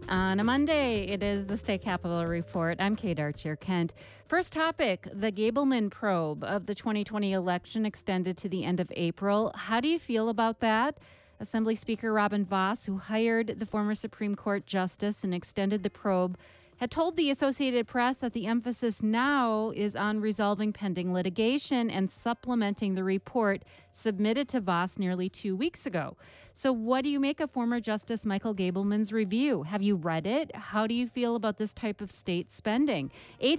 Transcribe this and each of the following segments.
On a Monday, it is the State Capitol Report. I'm Kate Archer-Kent. First topic, the Gableman probe of the 2020 election extended to the end of April. How do you feel about that? Assembly Speaker Robin Vos, who hired the former Supreme Court justice and extended the probe, had told the Associated Press that the emphasis now is on resolving pending litigation and supplementing the report submitted to Vos nearly 2 weeks ago. So what do you make of former Justice Michael Gableman's review? Have you read it? How do you feel about this type of state spending?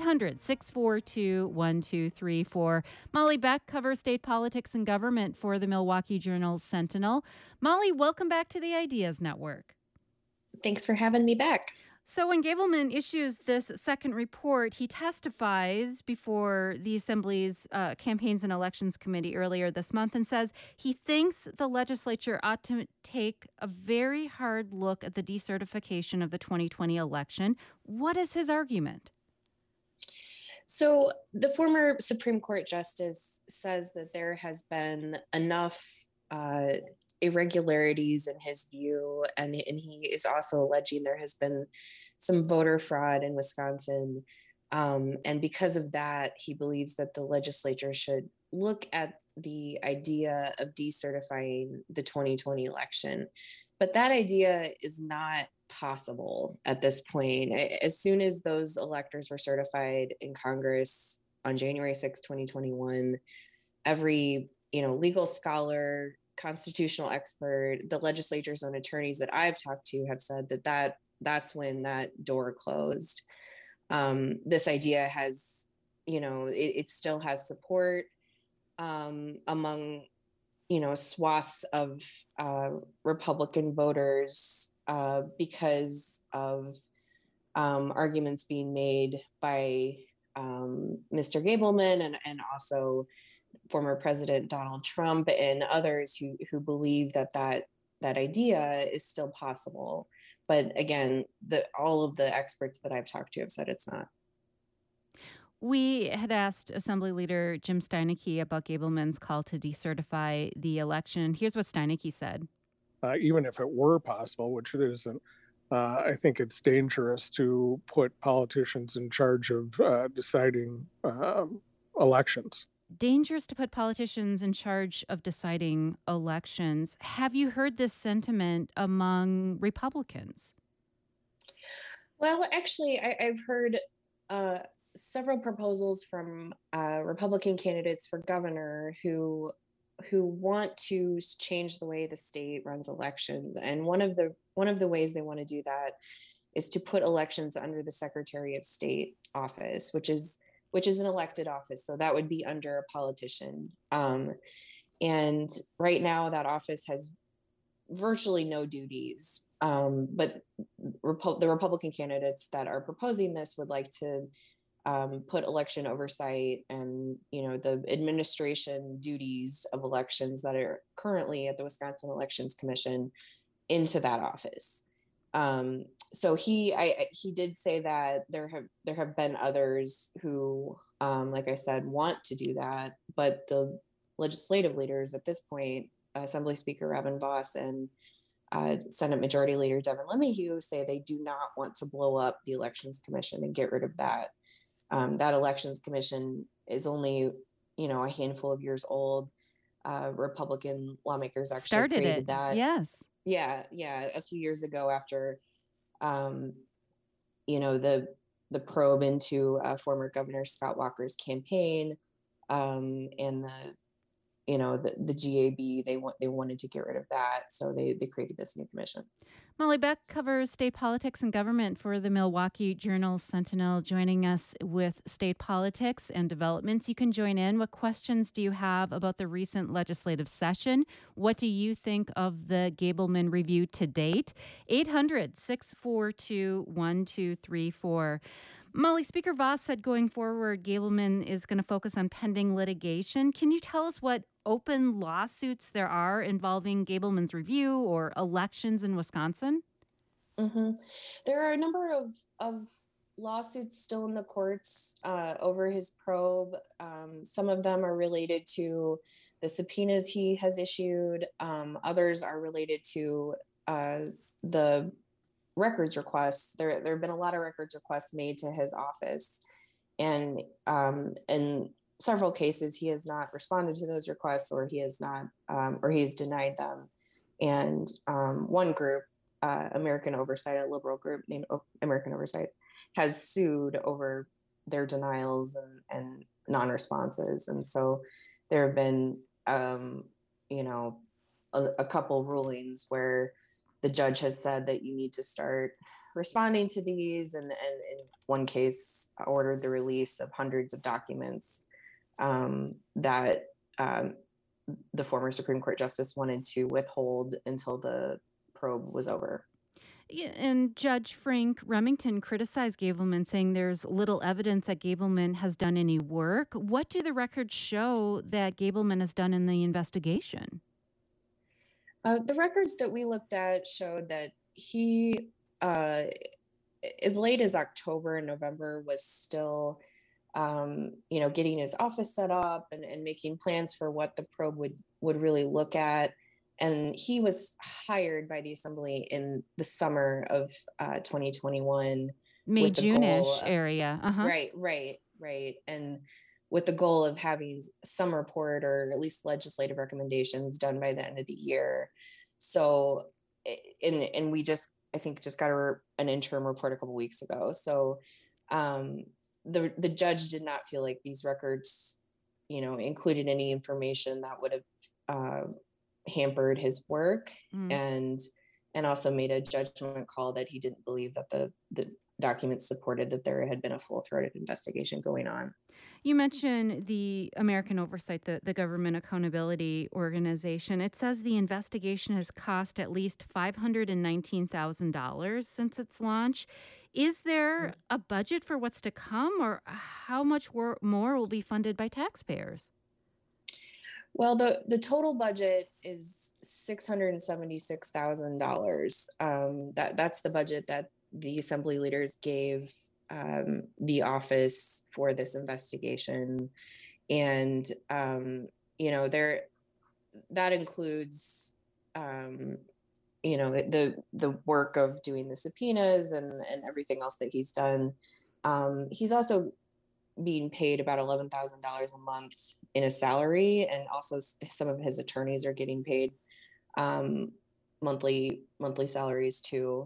800-642-1234. Molly Beck covers state politics and government for the Milwaukee Journal-Sentinel. Molly, welcome back to the Ideas Network. Thanks for having me back. So when Gableman issues this second report, he testifies before the Assembly's Campaigns and Elections Committee earlier this month and says he thinks the legislature ought to take a very hard look at the decertification of the 2020 election. What is his argument? So the former Supreme Court justice says that there has been enough irregularities in his view, and he is also alleging there has been some voter fraud in Wisconsin. And because of that, he believes that the legislature should look at the idea of decertifying the 2020 election. But that idea is not possible at this point. As soon as those electors were certified in Congress on January 6, 2021, every legal scholar, constitutional expert, the legislature's own attorneys that I've talked to have said that's when that door closed. This idea has, it still has support among, swaths of Republican voters because of arguments being made by Mr. Gableman and also former President Donald Trump and others who believe that idea is still possible. But again, all of the experts that I've talked to have said it's not. We had asked Assembly Leader Jim Steineke about Gableman's call to decertify the election. Here's what Steineke said. Even if it were possible, which it isn't, I think it's dangerous to put politicians in charge of deciding elections. Dangerous to put politicians in charge of deciding elections. Have you heard this sentiment among Republicans? Well, actually, I've heard several proposals from Republican candidates for governor who want to change the way the state runs elections. And one of the ways they want to do that is to put elections under the Secretary of State office, which is an elected office. So that would be under a politician. And right now that office has virtually no duties. But the Republican candidates that are proposing this would like to put election oversight and, the administration duties of elections that are currently at the Wisconsin Elections Commission into that office. So he did say that there have been others who, like I said, want to do that, but the legislative leaders at this point, Assembly Speaker Robin Vos and Senate Majority Leader Devin LeMahieu, say they do not want to blow up the Elections Commission and get rid of that. That Elections Commission is only, a handful of years old. Republican lawmakers actually started created that. Yes. Yeah, a few years ago after, the probe into former Governor Scott Walker's campaign, and the GAB, they wanted to get rid of that, so they created this new commission. Molly Beck covers state politics and government for the Milwaukee Journal-Sentinel, joining us with state politics and developments. You can join in. What questions do you have about the recent legislative session? What do you think of the Gableman review to date? 800-642-1234. Molly, Speaker Vos said going forward, Gableman is going to focus on pending litigation. Can you tell us what open lawsuits there are involving Gableman's review or elections in Wisconsin? Mm-hmm. There are a number of lawsuits still in the courts over his probe. Some of them are related to the subpoenas he has issued. Others are related to the records requests. There have been a lot of records requests made to his office, and in several cases he has not responded to those requests, or he has not, or he's denied them. And one group, American Oversight, a liberal group named American Oversight, has sued over their denials and non-responses. And so there have been, you know, a couple rulings where the judge has said that you need to start responding to these, and in one case ordered the release of hundreds of documents that the former Supreme Court justice wanted to withhold until the probe was over. Yeah, and Judge Frank Remington criticized Gableman, saying there's little evidence that Gableman has done any work. What do the records show that Gableman has done in the investigation? The records that we looked at showed that he, as late as October and November, was still, you know, getting his office set up and making plans for what the probe would really look at. And he was hired by the Assembly in the summer of 2021. May, June-ish area. Right. And with the goal of having some report or at least legislative recommendations done by the end of the year. So, and we just, I think, just got an interim report a couple weeks ago. So the judge did not feel like these records, you know, included any information that would have hampered his work, and also made a judgment call that he didn't believe that the documents supported that there had been a full-throated investigation going on. You mentioned the American Oversight, the government accountability organization. It says the investigation has cost at least $519,000 since its launch. Is there a budget for what's to come, or how much more will be funded by taxpayers? Well, the total budget is $676,000. That's the budget that the Assembly leaders gave the office for this investigation, and you know, that includes you know, the work of doing the subpoenas and everything else that he's done. He's also being paid about $11,000 a month in a salary, and also some of his attorneys are getting paid monthly salaries too.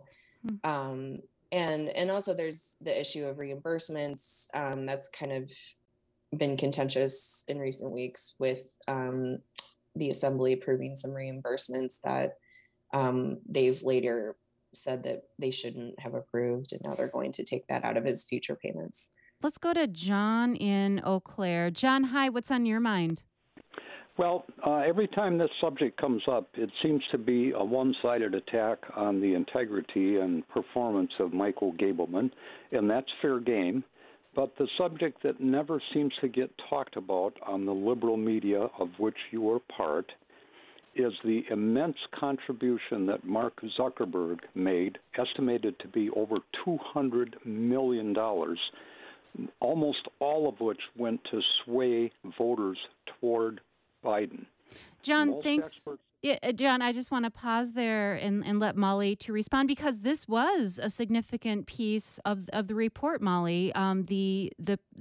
And also there's the issue of reimbursements that's kind of been contentious in recent weeks, with the Assembly approving some reimbursements that they've later said that they shouldn't have approved, and now they're going to take that out of his future payments. Let's go to John in Eau Claire. John, hi, what's on your mind? Well, every time this subject comes up, it seems to be a one-sided attack on the integrity and performance of Michael Gableman, and that's fair game. But the subject that never seems to get talked about on the liberal media, of which you are part, is the immense contribution that Mark Zuckerberg made, estimated to be over $200 million, almost all of which went to sway voters toward Biden. John, thanks. John, I just want to pause there and let Molly to respond, because this was a significant piece of the report, Molly. The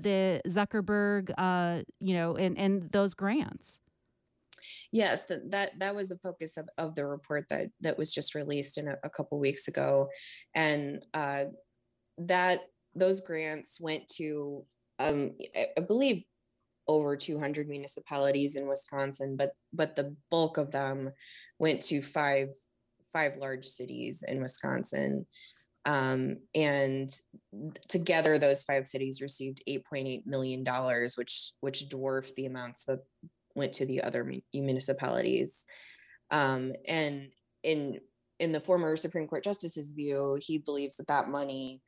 Zuckerberg, you know, and those grants. Yes, that was the focus of the report that was just released a couple weeks ago, and that those grants went to I believe over 200 municipalities in Wisconsin, but the bulk of them went to five large cities in Wisconsin, and together those 5 cities received $8.8 million, which dwarfed the amounts that went to the other municipalities. And in the former Supreme Court justice's view, he believes that money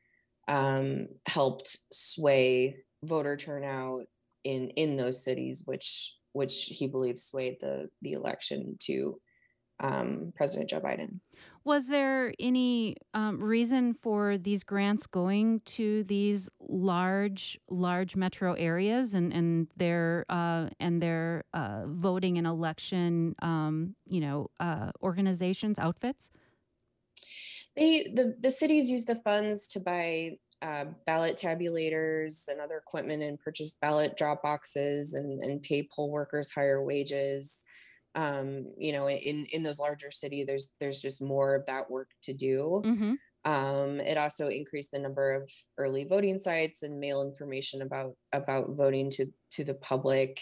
helped sway voter turnout in those cities, which he believes swayed the election to President Joe Biden. Was there any reason for these grants going to these large metro areas and their voting and election organizations, outfits? The cities use the funds to buy ballot tabulators and other equipment and purchase ballot drop boxes and pay poll workers higher wages. In those larger cities, there's just more of that work to do. Mm-hmm. It also increased the number of early voting sites and mail information about voting to the public.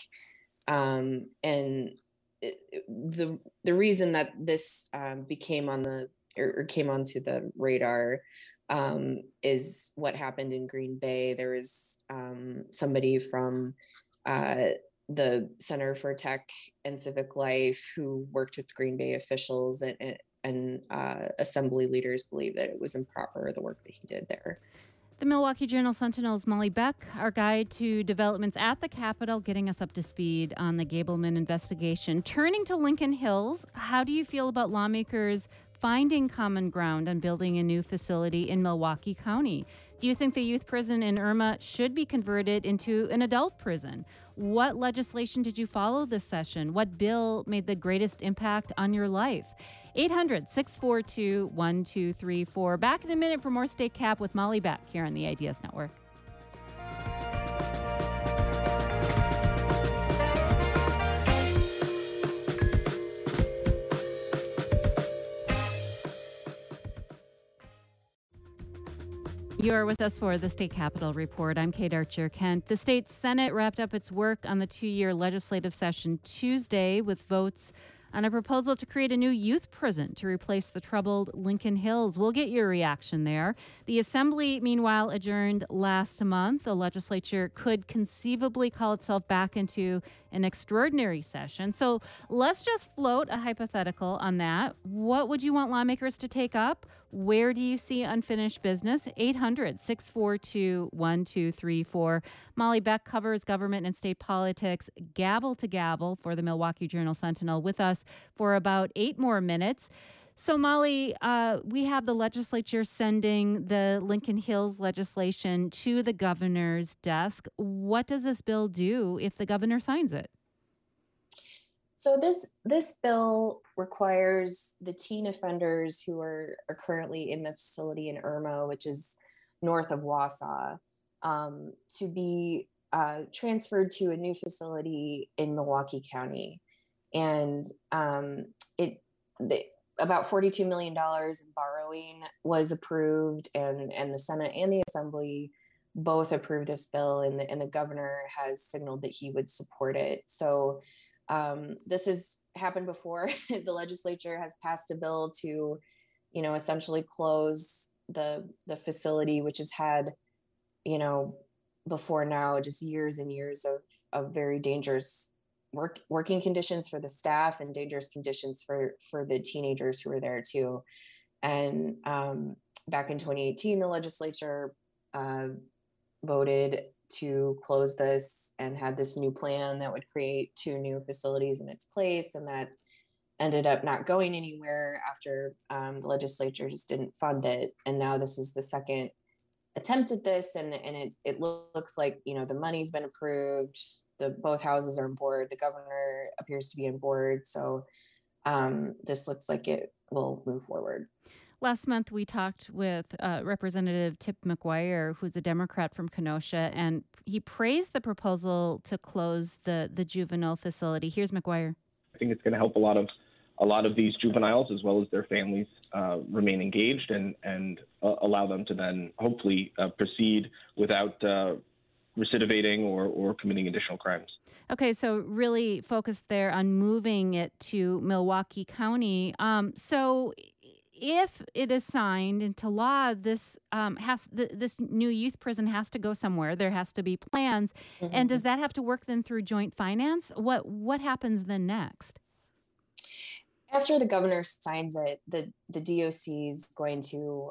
The reason that this came onto the radar is what happened in Green Bay. There was somebody from the Center for Tech and Civic Life who worked with Green Bay officials and assembly leaders believe that it was improper, the work that he did there. The Milwaukee Journal-Sentinel's Molly Beck, our guide to developments at the Capitol, getting us up to speed on the Gableman investigation. Turning to Lincoln Hills, how do you feel about lawmakers finding common ground on building a new facility in Milwaukee County? Do you think the youth prison in Irma should be converted into an adult prison? What legislation did you follow this session? What bill made the greatest impact on your life? 800-642-1234. Back in a minute for more State Cap with Molly Beck here on the IDS Network. You're with us for the State Capitol Report. I'm Kate Archer-Kent. The state Senate wrapped up its work on the two-year legislative session Tuesday with votes on a proposal to create a new youth prison to replace the troubled Lincoln Hills. We'll get your reaction there. The Assembly, meanwhile, adjourned last month. The legislature could conceivably call itself back into an extraordinary session. So let's just float a hypothetical on that. What would you want lawmakers to take up? Where do you see unfinished business? 800-642-1234. Molly Beck covers government and state politics gavel to gavel for the Milwaukee Journal-Sentinel with us for about 8 more minutes. So, Molly, we have the legislature sending the Lincoln Hills legislation to the governor's desk. What does this bill do if the governor signs it? So this bill requires the teen offenders who are currently in the facility in Irma, which is north of Wausau, to be transferred to a new facility in Milwaukee County. And about $42 million in borrowing was approved, and the Senate and the Assembly both approved this bill, and the governor has signaled that he would support it. So this has happened before. The legislature has passed a bill to, essentially close the facility, which has had, before now, just years and years of very dangerous working conditions for the staff and dangerous conditions for the teenagers who were there too. And back in 2018, the legislature voted to close this and had this new plan that would create 2 new facilities in its place, and that ended up not going anywhere after the legislature just didn't fund it. And now this is the second attempt at this, and it looks like the money's been approved. Both houses are on board. The governor appears to be on board, so this looks like it will move forward. Last month, we talked with Representative Tip McGuire, who's a Democrat from Kenosha, and he praised the proposal to close the juvenile facility. Here's McGuire. I think it's going to help a lot of these juveniles as well as their families remain engaged and allow them to then hopefully proceed without recidivating or committing additional crimes. Okay, so really focused there on moving it to Milwaukee County. So if it is signed into law, this this new youth prison has to go somewhere. There has to be plans. Mm-hmm. And does that have to work then through joint finance? What happens then next? After the governor signs it, the DOC is going to,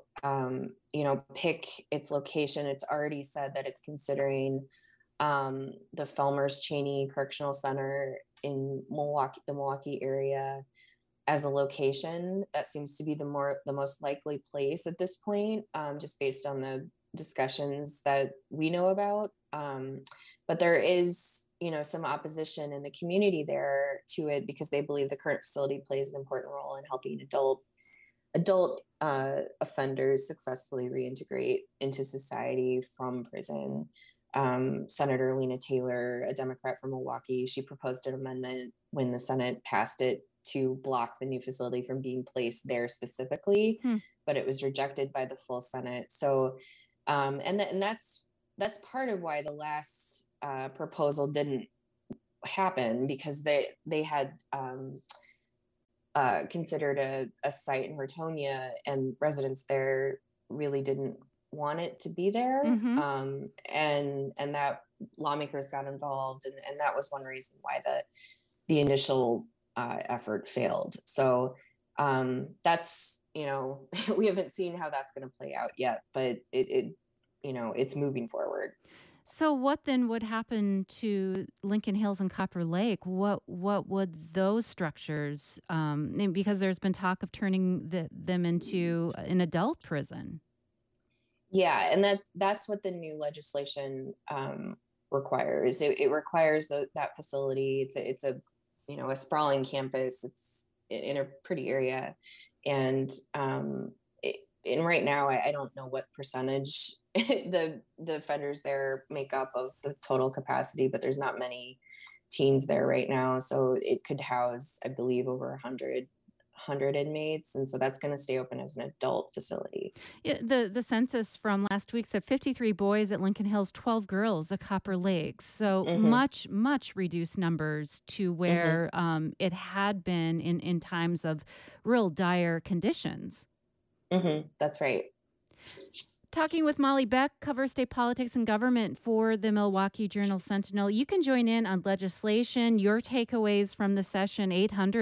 pick its location. It's already said that it's considering the Felmers Chaney Correctional Center in Milwaukee, the Milwaukee area, as a location. That seems to be the most likely place at this point, just based on the discussions that we know about. But there is, some opposition in the community there to it because they believe the current facility plays an important role in helping adult adult offenders successfully reintegrate into society from prison. Senator Lena Taylor, a Democrat from Milwaukee, she proposed an amendment when the Senate passed it to block the new facility from being placed there specifically, but it was rejected by the full Senate. So, and that's part of why the last proposal didn't happen, because they had considered a site in Vertonia, and residents there really didn't want it to be there. And that lawmakers got involved, and that was one reason why the initial effort failed. So that's, we haven't seen how that's going to play out yet, but it's moving forward. So what then would happen to Lincoln Hills and Copper Lake? What would those structures, because there's been talk of turning them into an adult prison? Yeah, and that's what the new legislation requires. It requires that facility. It's a sprawling campus. It's in a pretty area, and right now I don't know what percentage the offenders there make up of the total capacity, but there's not many teens there right now, so it could house, I believe, over 100 inmates, and so that's going to stay open as an adult facility. Yeah, the census from last week said 53 boys at Lincoln Hills, 12 girls at Copper Lake. So much reduced numbers to where it had been in times of real dire conditions. That's right. Talking with Molly Beck, covers state politics and government for the Milwaukee Journal-Sentinel. You can join in on legislation, your takeaways from the session,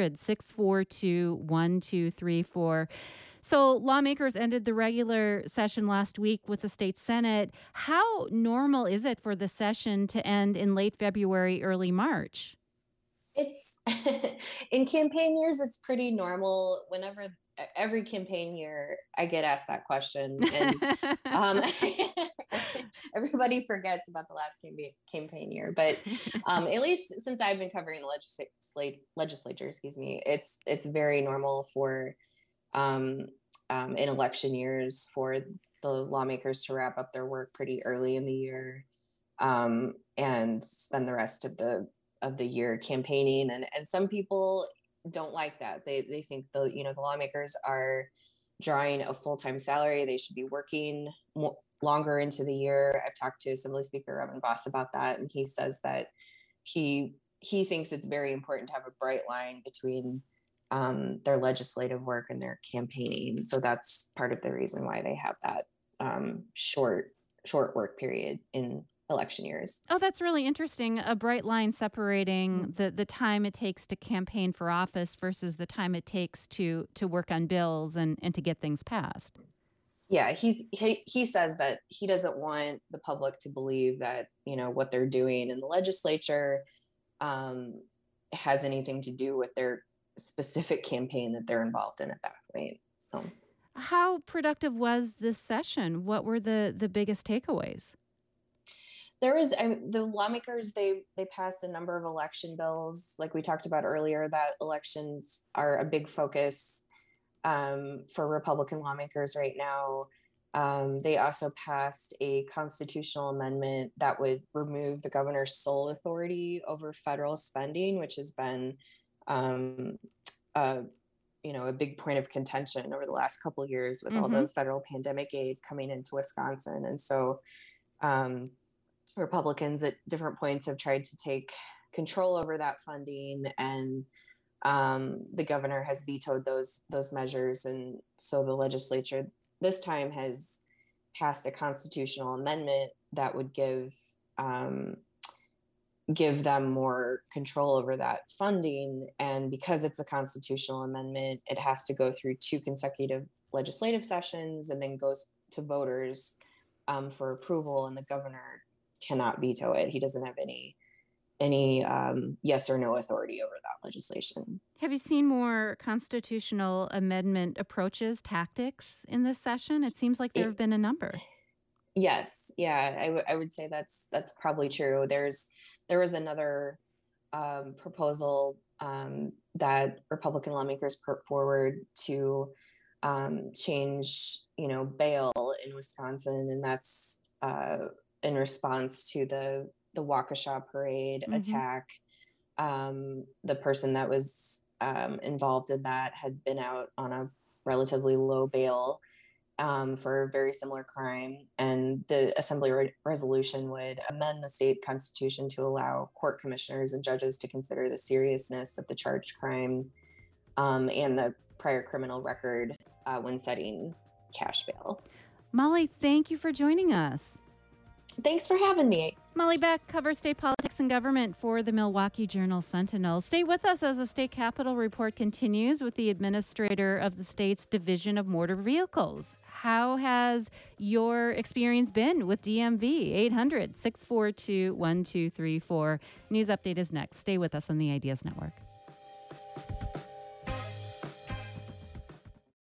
800-642-1234. So lawmakers ended the regular session last week with the state Senate. How normal is it for the session to end in late February, early March? It's in campaign years, it's pretty normal. Every campaign year, I get asked that question, and everybody forgets about the last campaign year. But at least since I've been covering the legislature, it's very normal for in election years for the lawmakers to wrap up their work pretty early in the year, and spend the rest of the year campaigning. And some people don't like that. They think the lawmakers are drawing a full-time salary. They should be working longer into the year. I've talked to Assembly Speaker Robin Vos about that, and he says that he thinks it's very important to have a bright line between their legislative work and their campaigning. So that's part of the reason why they have that short work period in election years. Oh, that's really interesting. A bright line separating the time it takes to campaign for office versus the time it takes to work on bills and to get things passed. Yeah, he says that he doesn't want the public to believe that, what they're doing in the legislature has anything to do with their specific campaign that they're involved in at that point. So how productive was this session? What were the biggest takeaways? There was the lawmakers, they passed a number of election bills. Like we talked about earlier, that elections are a big focus for Republican lawmakers right now. They also passed a constitutional amendment that would remove the governor's sole authority over federal spending, which has been a big point of contention over the last couple of years with all the federal pandemic aid coming into Wisconsin. And so Republicans at different points have tried to take control over that funding, and the governor has vetoed those measures. And so the legislature this time has passed a constitutional amendment that would give them more control over that funding. And because it's a constitutional amendment, it has to go through 2 consecutive legislative sessions and then goes to voters for approval, and the governor cannot veto it. He doesn't have any yes or no authority over that legislation. Have you seen more constitutional amendment approaches, tactics in this session? It seems like there have been a number. Yes. Yeah, I would say that's probably true. There was another proposal that Republican lawmakers put forward to change, bail in Wisconsin, and that's in response to the Waukesha parade attack. The person that was involved in that had been out on a relatively low bail for a very similar crime, and the Assembly resolution would amend the state constitution to allow court commissioners and judges to consider the seriousness of the charged crime and the prior criminal record when setting cash bail. Molly, thank you for joining us. Thanks for having me. Molly Beck covers state politics and government for the Milwaukee Journal-Sentinel. Stay with us as the State Capitol Report continues with the administrator of the state's Division of Motor Vehicles. How has your experience been with DMV? 800-642-1234. News update is next. Stay with us on the Ideas Network.